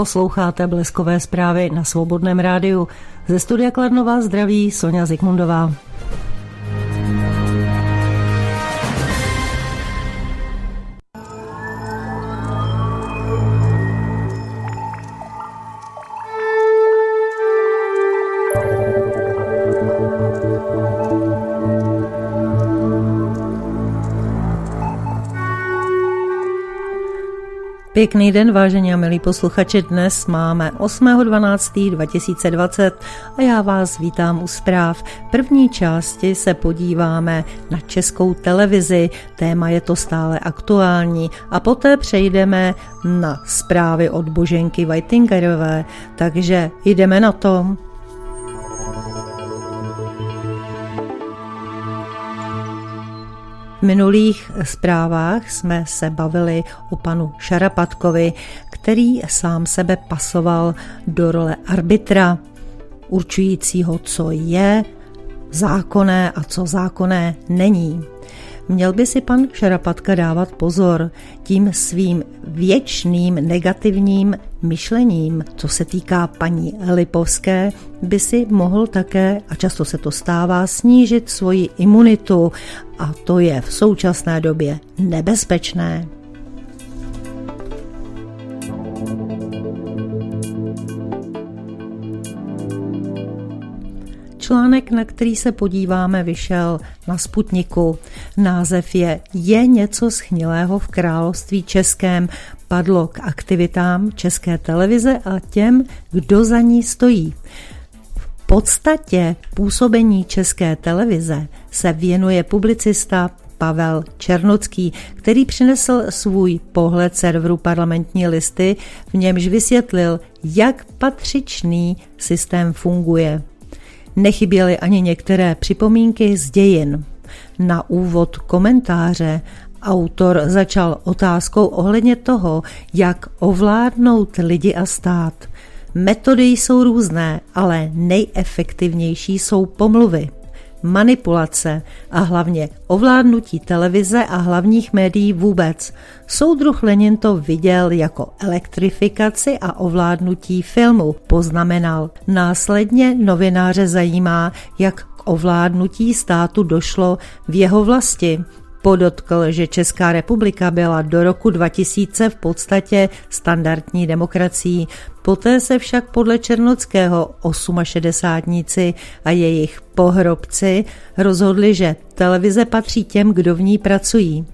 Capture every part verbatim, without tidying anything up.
Posloucháte Bleskové zprávy na Svobodném rádiu. Ze studia Kladno vás zdraví Sonja Zikmundová. Pěkný den, vážení a milí posluchači, dnes máme osmého dvanáctého dva tisíce dvacet a já vás vítám u zpráv. V první části se podíváme na Českou televizi, téma je to stále aktuální a poté přejdeme na zprávy od Boženky Whitingerové, takže jdeme na to. V minulých zprávách jsme se bavili o panu Šarapatkovi, který sám sebe pasoval do role arbitra, určujícího, co je zákonné a co zákonné není. Měl by si pan Šarapatka dávat pozor, tím svým věčným negativním myšlením, co se týká paní Lipovské, by si mohl také, a často se to stává, snížit svoji imunitu a to je v současné době nebezpečné. Článek, na který se podíváme, vyšel na Sputniku. Název je Je něco schnilého v království českém. Padlo k aktivitám České televize a těm, kdo za ní stojí. V podstatě působení České televize se věnuje publicista Pavel Černocký, který přinesl svůj pohled serveru Parlamentní listy, v němž vysvětlil, jak patřičný systém funguje. Nechyběly ani některé připomínky z dějin. Na úvod komentáře autor začal otázkou ohledně toho, jak ovládnout lidi a stát. Metody jsou různé, ale nejefektivnější jsou pomluvy, manipulace a hlavně ovládnutí televize a hlavních médií vůbec. Soudruh Lenin to viděl jako elektrifikaci a ovládnutí filmu, poznamenal. Následně novináře zajímá, jak k ovládnutí státu došlo v jeho vlasti. Podotkl, že Česká republika byla do roku dva tisíce v podstatě standardní demokracií. Poté se však podle Černockého osmašedesátníci a jejich pohrobci rozhodli, že televize patří těm, kdo v ní pracují.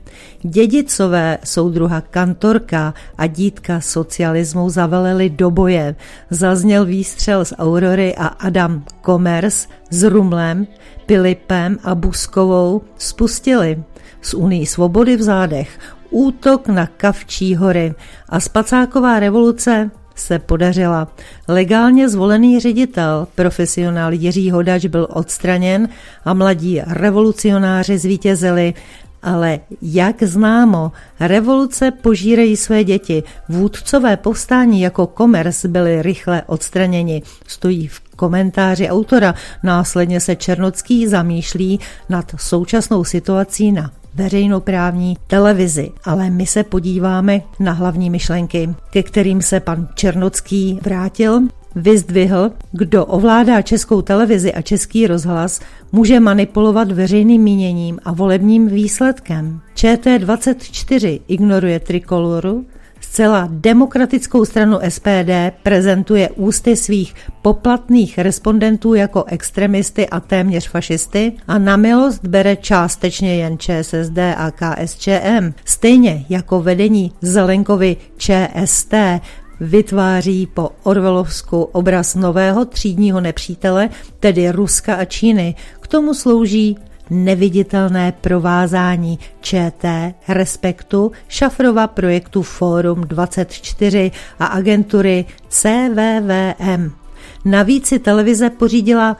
Dědicové soudruha Kantorka a dítka socialismu zaveleli do boje. Zazněl výstřel z Aurory a Adam Komers s Rumlem, Pilipem a Buskovou spustili z Unii svobody v zádech útok na Kavčí hory a spacáková revoluce se podařila. Legálně zvolený ředitel, profesionál Jiří Hodač, byl odstraněn a mladí revolucionáři zvítězili. Ale jak známo, revoluce požírají své děti. Vůdcové povstání jako Komers byli rychle odstraněni. Stojí v komentáři autora. Následně se Černocký zamýšlí nad současnou situací na veřejnoprávní televizi. Ale my se podíváme na hlavní myšlenky, ke kterým se pan Černocký vrátil. Vyzdvihl, kdo ovládá Českou televizi a Český rozhlas, může manipulovat veřejným míněním a volebním výsledkem. Č T dvacet čtyři ignoruje Trikoloru, zcela demokratickou stranu S P D prezentuje ústy svých poplatných respondentů jako extremisty a téměř fašisty a na milost bere částečně jen Č S S D a K S Č M. Stejně jako vedení Zelenkovy Č S T vytváří po orwellovsku obraz nového třídního nepřítele, tedy Ruska a Číny. K tomu slouží neviditelné provázání ČT, Respektu, Šafrova projektu Fórum dvacet čtyři a agentury C V V M. Navíc si televize pořídila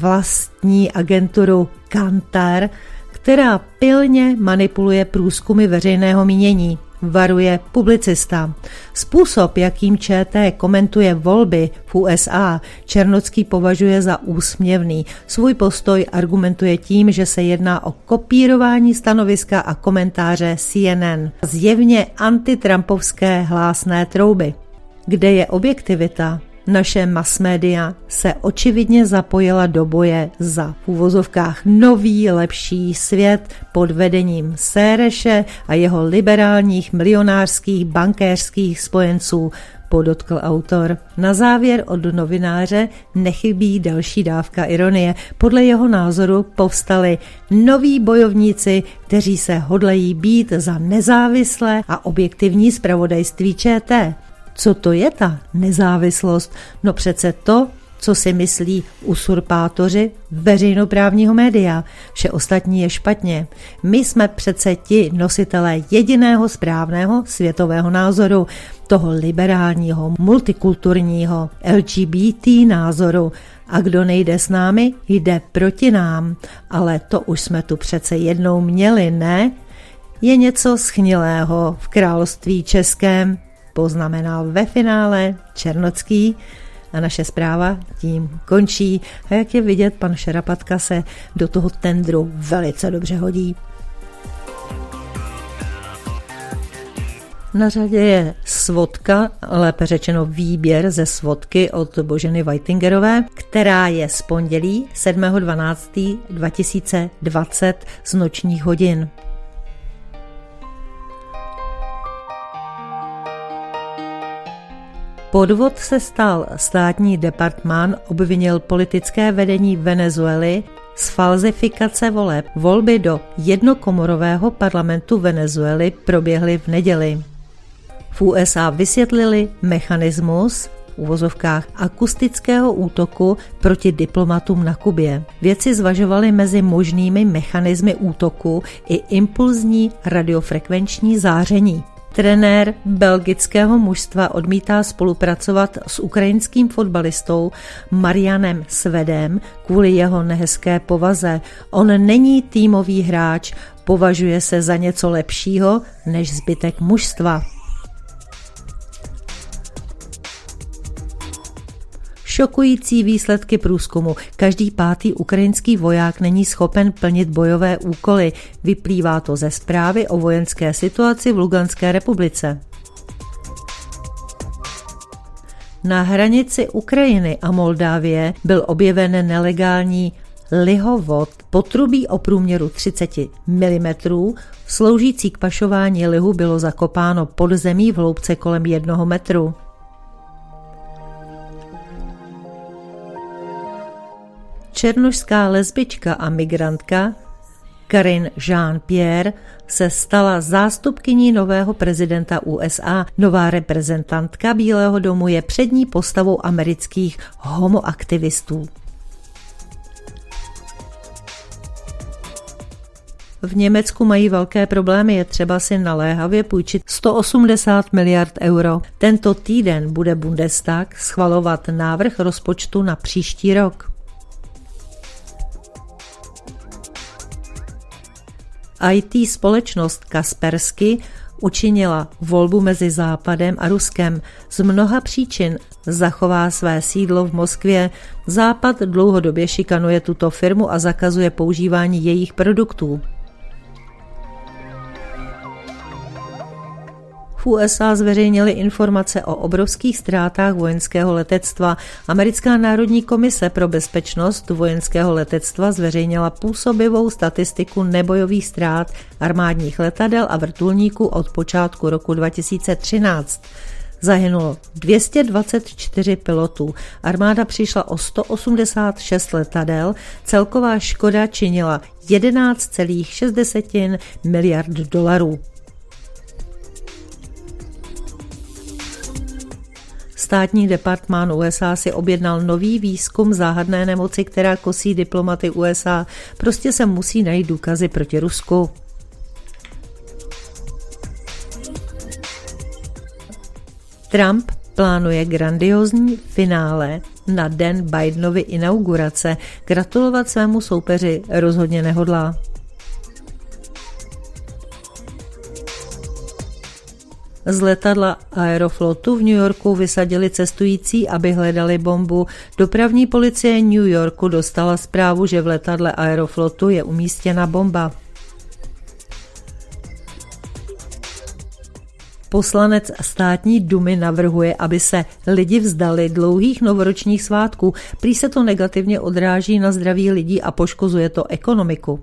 vlastní agenturu Kantar, která pilně manipuluje průzkumy veřejného mínění. Varuje publicista. Způsob, jakým ČT komentuje volby v U S A, Černocký považuje za úsměvný. Svůj postoj argumentuje tím, že se jedná o kopírování stanoviska a komentáře C N N. Zjevně antitrampovské hlásné trouby. Kde je objektivita? Naše masmédia se očividně zapojila do boje za v uvozovkách nový, lepší svět pod vedením Séreše a jeho liberálních milionářských bankéřských spojenců, podotkl autor. Na závěr od novináře nechybí další dávka ironie. Podle jeho názoru povstali noví bojovníci, kteří se hodlají být za nezávislé a objektivní zpravodajství ČT. Co to je ta nezávislost? No přece to, co si myslí usurpátoři veřejnoprávního média. Vše ostatní je špatně. My jsme přece ti nositelé jediného správného světového názoru, toho liberálního, multikulturního, L G B T názoru. A kdo nejde s námi, jde proti nám. Ale to už jsme tu přece jednou měli, ne? Je něco schnilého v království českém, poznamenal ve finále Černocký a naše zpráva tím končí. A jak je vidět, pan Šarapatka se do toho tendru velice dobře hodí. Na řadě je svodka, lépe řečeno výběr ze svodky od Boženy Whitingerové, která je z pondělí sedmého dvanáctého dva tisíce dvacet z nočních hodin. Podvod se stal. Státní departmán obvinil politické vedení Venezuely z falzifikace voleb. Volby do jednokomorového parlamentu Venezuely proběhly v neděli. V U S A vysvětlili mechanismus v uvozovkách akustického útoku proti diplomatům na Kubě. Vědci zvažovali mezi možnými mechanismy útoku i impulzní radiofrekvenční záření. Trenér belgického mužstva odmítá spolupracovat s ukrajinským fotbalistou Marianem Svedem kvůli jeho nehezké povaze. On není týmový hráč, považuje se za něco lepšího než zbytek mužstva. Šokující výsledky průzkumu. Každý pátý ukrajinský voják není schopen plnit bojové úkoly. Vyplývá to ze zprávy o vojenské situaci v Luganské republice. Na hranici Ukrajiny a Moldávie byl objeven nelegální lihovod potrubí o průměru třicet milimetrů, sloužící k pašování lihu bylo zakopáno pod zemí v hloubce kolem jednoho metru. Černošská lesbička a migrantka Karine Jean-Pierre se stala zástupkyní nového prezidenta U S A. Nová reprezentantka Bílého domu je přední postavou amerických homoaktivistů. V Německu mají velké problémy, je třeba si naléhavě půjčit sto osmdesát miliard euro. Tento týden bude Bundestag schvalovat návrh rozpočtu na příští rok. I T společnost Kaspersky učinila volbu mezi Západem a Ruskem. Z mnoha příčin zachová své sídlo v Moskvě. Západ dlouhodobě šikanuje tuto firmu a zakazuje používání jejich produktů. V U S A zveřejnili informace o obrovských ztrátách vojenského letectva. Americká národní komise pro bezpečnost vojenského letectva zveřejnila působivou statistiku nebojových ztrát armádních letadel a vrtulníků od počátku roku dva tisíce třináct. Zahynulo dvě stě dvacet čtyři pilotů. Armáda přišla o sto osmdesát šest letadel, celková škoda činila jedenáct celá šest miliard dolarů. Státní departmán U S A si objednal nový výzkum záhadné nemoci, která kosí diplomaty U S A. Prostě se musí najít důkazy proti Rusku. Trump plánuje grandiózní finále na den Bidenovy inaugurace. Gratulovat svému soupeři rozhodně nehodlá. Z letadla Aeroflotu v New Yorku vysadili cestující, aby hledali bombu. Dopravní policie New Yorku dostala zprávu, že v letadle Aeroflotu je umístěna bomba. Poslanec státní dumy navrhuje, aby se lidi vzdali dlouhých novoročních svátků. Prý se to negativně odráží na zdraví lidí a poškozuje to ekonomiku.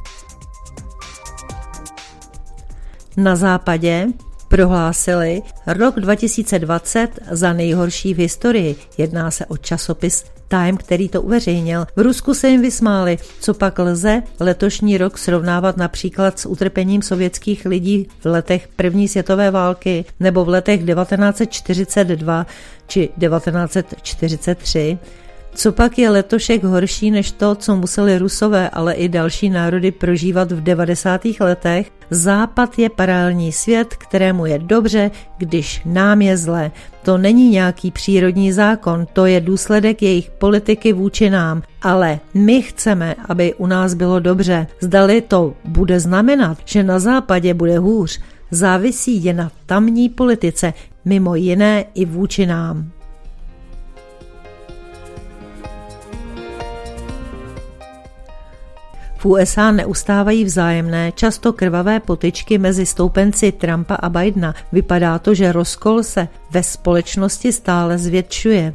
Na západě prohlásili rok dva tisíce dvacet za nejhorší v historii. Jedná se o časopis Time, který to uveřejnil. V Rusku se jim vysmáli. Co pak lze letošní rok srovnávat například s utrpením sovětských lidí v letech první světové války nebo v letech devatenáct set čtyřicet dva či devatenáct set čtyřicet tři? Co pak je letošek horší než to, co museli Rusové, ale i další národy prožívat v devadesátých letech? Západ je paralelní svět, kterému je dobře, když nám je zle. To není nějaký přírodní zákon, to je důsledek jejich politiky vůči nám. Ale my chceme, aby u nás bylo dobře. Zdali to bude znamenat, že na západě bude hůř, závisí jen na tamní politice, mimo jiné i vůči nám. V U S A neustávají vzájemné, často krvavé potyčky mezi stoupenci Trumpa a Bidena. Vypadá to, že rozkol se ve společnosti stále zvětšuje.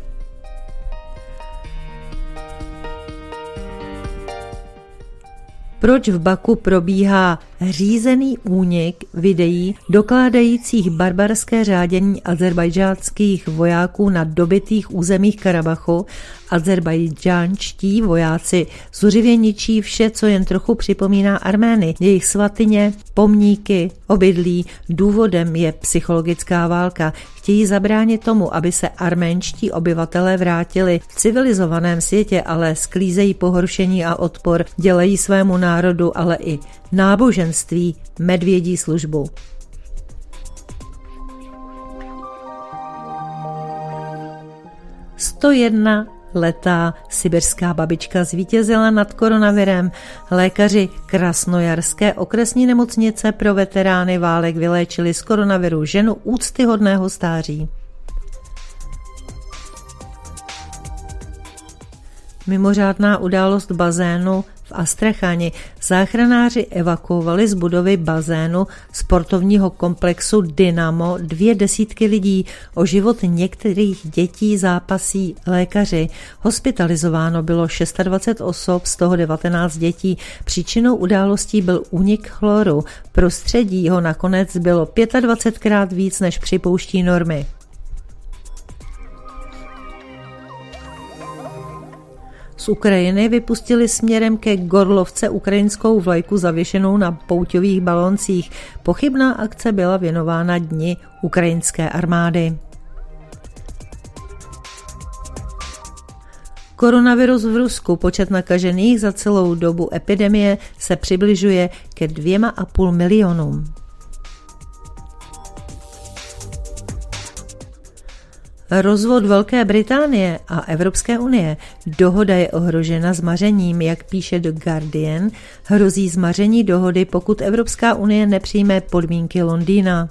Proč v Baku probíhá řízený únik videí dokládajících barbarské řádění azerbajdžánských vojáků na dobytých územích Karabachu? Azerbajdžánští vojáci zuřivě ničí vše, co jen trochu připomíná Armény. Jejich svatyně, pomníky, obydlí. Důvodem je psychologická válka. Chtějí zabránit tomu, aby se arménští obyvatelé vrátili v civilizovaném světě, ale sklízejí pohoršení a odpor, dělají svému národu, ale i náboženství medvědí službu. sto jedna letá sibirská babička zvítězila nad koronavirem. Lékaři Krasnojarské okresní nemocnice pro veterány válek vyléčili z koronaviru ženu úctyhodného stáří. Mimořádná událost bazénu v Astrachani. Záchranáři evakuovali z budovy bazénu sportovního komplexu Dynamo dvě desítky lidí. O život některých dětí zápasí lékaři. Hospitalizováno bylo dvacet šest osob, z toho devatenáct dětí. Příčinou událostí byl únik chloru. Prostředí ho nakonec bylo dvacetpětkrát víc, než připouští normy. Z Ukrajiny vypustili směrem ke Gorlovce ukrajinskou vlajku zavěšenou na pouťových baloncích. Pochybná akce byla věnována Dni ukrajinské armády. Koronavirus v Rusku. Počet nakažených za celou dobu epidemie se přibližuje ke dvěma a půl milionům. Rozvod Velké Británie a Evropské unie. Dohoda je ohrožena zmařením, jak píše The Guardian. Hrozí zmaření dohody, pokud Evropská unie nepřijme podmínky Londýna.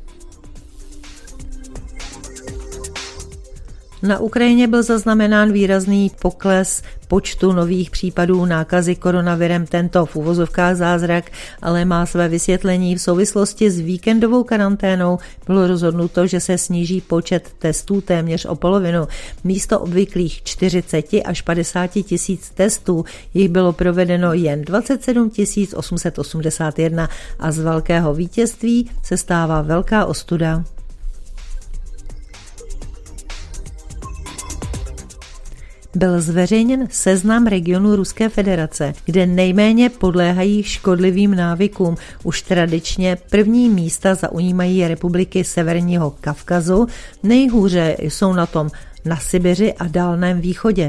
Na Ukrajině byl zaznamenán výrazný pokles počtu nových případů nákazy koronavirem. Tento v uvozovkách zázrak ale má své vysvětlení. V souvislosti s víkendovou karanténou bylo rozhodnuto, že se sníží počet testů téměř o polovinu. Místo obvyklých čtyřicet až padesát tisíc testů jich bylo provedeno jen dvacet sedm tisíc osm set osmdesát jedna a z velkého vítězství se stává velká ostuda. Byl zveřejněn seznam regionů Ruské federace, kde nejméně podléhají škodlivým návykům. Už tradičně první místa zaujímají republiky Severního Kavkazu, nejhůře jsou na tom na Sibiři a Dálném východě.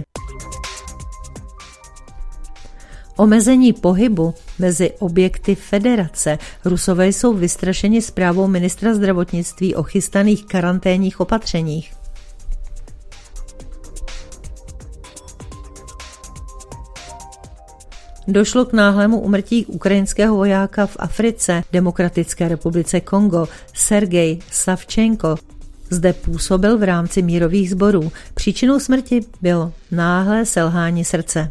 Omezení pohybu mezi objekty federace. Rusové jsou vystrašeni zprávou ministra zdravotnictví o chystaných karanténních opatřeních. Došlo k náhlému úmrtí ukrajinského vojáka v Africe, Demokratické republice Kongo, Sergej Savčenko. Zde působil v rámci mírových sborů. Příčinou smrti bylo náhlé selhání srdce.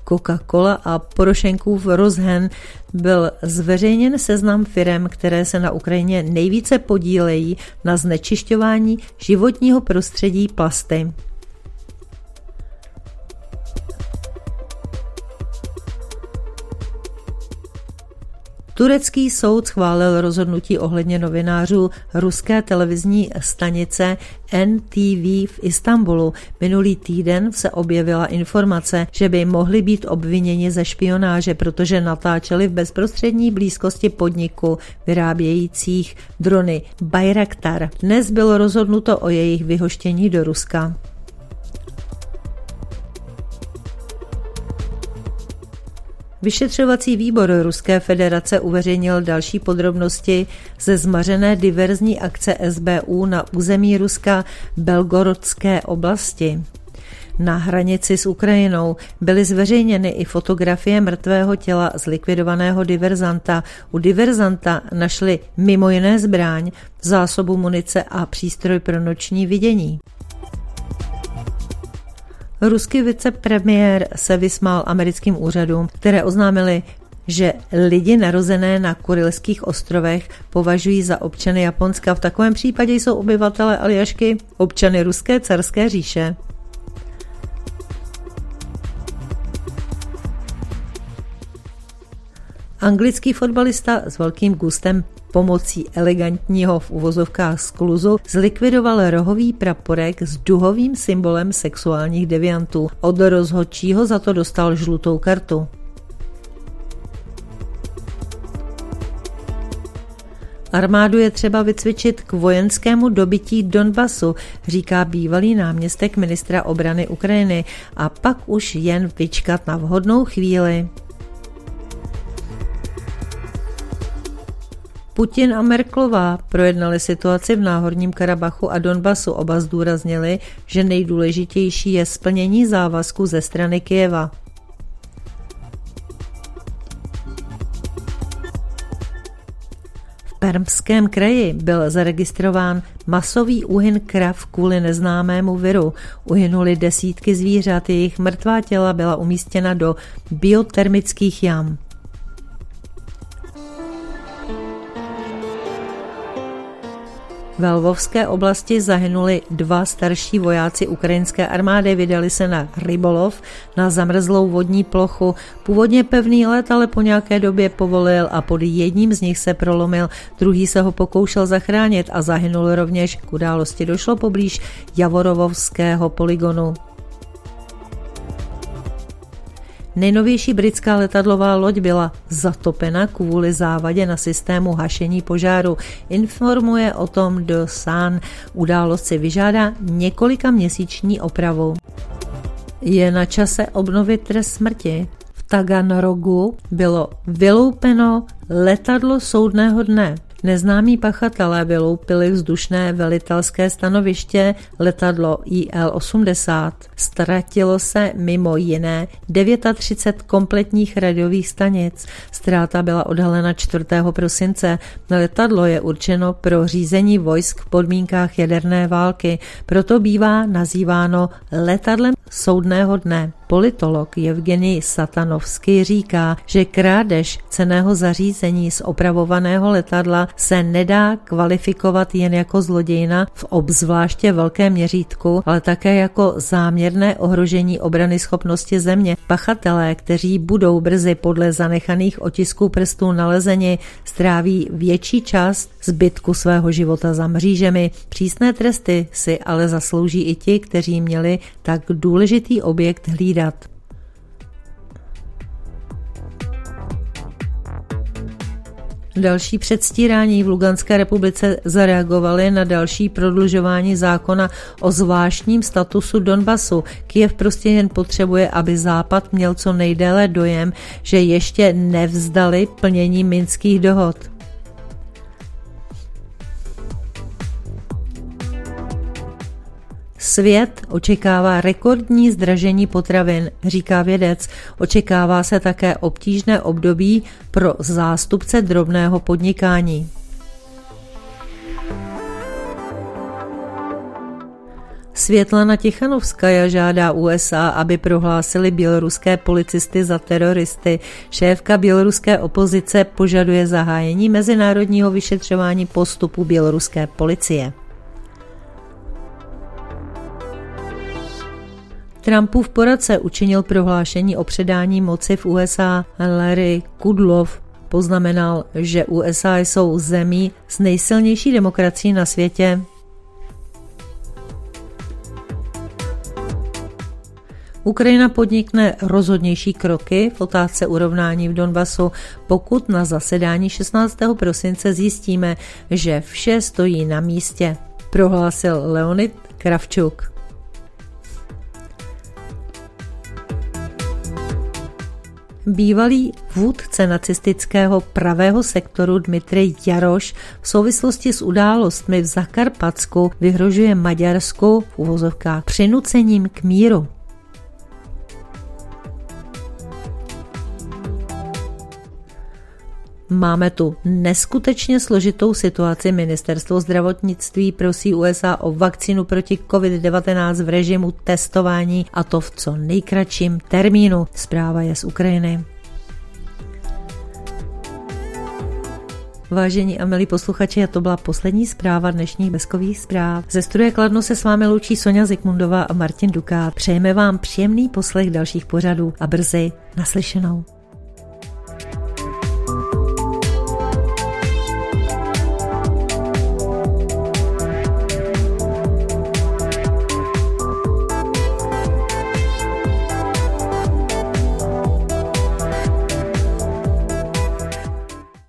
Coca-Cola a Porošenkův rozhen byl zveřejněn seznam firem, které se na Ukrajině nejvíce podílejí na znečišťování životního prostředí plasty. Turecký soud schválil rozhodnutí ohledně novinářů ruské televizní stanice N T V v Istanbulu. Minulý týden se objevila informace, že by mohli být obviněni ze špionáže, protože natáčeli v bezprostřední blízkosti podniku vyrábějících drony Bayraktar. Dnes bylo rozhodnuto o jejich vyhoštění do Ruska. Vyšetřovací výbor Ruské federace uveřejnil další podrobnosti ze zmařené diverzní akce S B U na území Ruska Belgorodské oblasti. Na hranici s Ukrajinou byly zveřejněny i fotografie mrtvého těla zlikvidovaného diverzanta. U diverzanta našli mimo jiné zbraň, zásobu munice a přístroj pro noční vidění. Ruský vicepremiér se vysmál americkým úřadům, které oznámili, že lidi narozené na Kurilských ostrovech považují za občany Japonska. V takovém případě jsou obyvatele Aljašky občany Ruské carské říše. Anglický fotbalista s velkým gustem pomocí elegantního v uvozovkách skluzu zlikvidoval rohový praporek s duhovým symbolem sexuálních deviantů. Od rozhodčího za to dostal žlutou kartu. Armádu je třeba vycvičit k vojenskému dobytí Donbasu, říká bývalý náměstek ministra obrany Ukrajiny, a pak už jen vyčkat na vhodnou chvíli. Putin a Merkelová projednali situaci v Náhorním Karabachu a Donbasu. Oba zdůraznili, že nejdůležitější je splnění závazku ze strany Kyjeva. V Permském kraji byl zaregistrován masový úhyn krav kvůli neznámému viru. Uhynuli desítky zvířat, jejich mrtvá těla byla umístěna do biotermických jam. Ve Lvovské oblasti zahynuli dva starší vojáci ukrajinské armády, vydali se na rybolov na zamrzlou vodní plochu. Původně pevný let ale po nějaké době povolil a pod jedním z nich se prolomil, druhý se ho pokoušel zachránit a zahynul rovněž. K události došlo poblíž Javorovského polygonu. Nejnovější britská letadlová loď byla zatopena kvůli závadě na systému hašení požáru. Informuje o tom The Sun. Událost si vyžádá několika měsíční opravu. Je na čase obnovit trest smrti. V Taganrogu bylo vyloupeno letadlo soudného dne. Neznámí pachatelé vyloupili vzdušné velitelské stanoviště letadlo I L osmdesát. Ztratilo se mimo jiné třicet devět kompletních radiových stanic. Ztráta byla odhalena čtvrtého prosince. Letadlo je určeno pro řízení vojsk v podmínkách jaderné války, proto bývá nazýváno letadlem soudného dne. Politolog Evgenij Satanovský říká, že krádež cenného zařízení z opravovaného letadla se nedá kvalifikovat jen jako zlodějina v obzvláště velkém měřítku, ale také jako záměrné ohrožení obranyschopnosti země. Pachatelé, kteří budou brzy podle zanechaných otisků prstů nalezeni, stráví větší část zbytku svého života za mřížemi. Přísné tresty si ale zaslouží i ti, kteří měli tak důležitý objekt hlídat. Další předstírání v Luganské republice zareagovaly na další prodlužování zákona o zvláštním statusu Donbasu. Kyjev prostě jen potřebuje, aby Západ měl co nejdéle dojem, že ještě nevzdali plnění minských dohod. Svět očekává rekordní zdražení potravin, říká vědec. Očekává se také obtížné období pro zástupce drobného podnikání. Světlana Tichanovskaja žádá U S A, aby prohlásili běloruské policisty za teroristy. Šéfka běloruské opozice požaduje zahájení mezinárodního vyšetřování postupu běloruské policie. Trumpův poradce učinil prohlášení o předání moci v U S A. Larry Kudlow poznamenal, že U S A jsou zemí s nejsilnější demokracií na světě. Ukrajina podnikne rozhodnější kroky v otázce urovnání v Donbasu, pokud na zasedání šestnáctého prosince zjistíme, že vše stojí na místě, prohlásil Leonid Kravčuk. Bývalý vůdce nacistického pravého sektoru Dmitrij Jaroš v souvislosti s událostmi v Zakarpatsku vyhrožuje Maďarsku v uvozovkách přinucením k míru. Máme tu neskutečně složitou situaci. Ministerstvo zdravotnictví prosí U S A o vakcínu proti covid devatenáct v režimu testování, a to v co nejkratším termínu. Zpráva je z Ukrajiny. Vážení a milí posluchači, a to byla poslední zpráva dnešních Bleskových zpráv. Ze studia Kladno se s vámi loučí Sonja Zikmundová a Martin Dukát. Přejeme vám příjemný poslech dalších pořadů a brzy naslyšenou.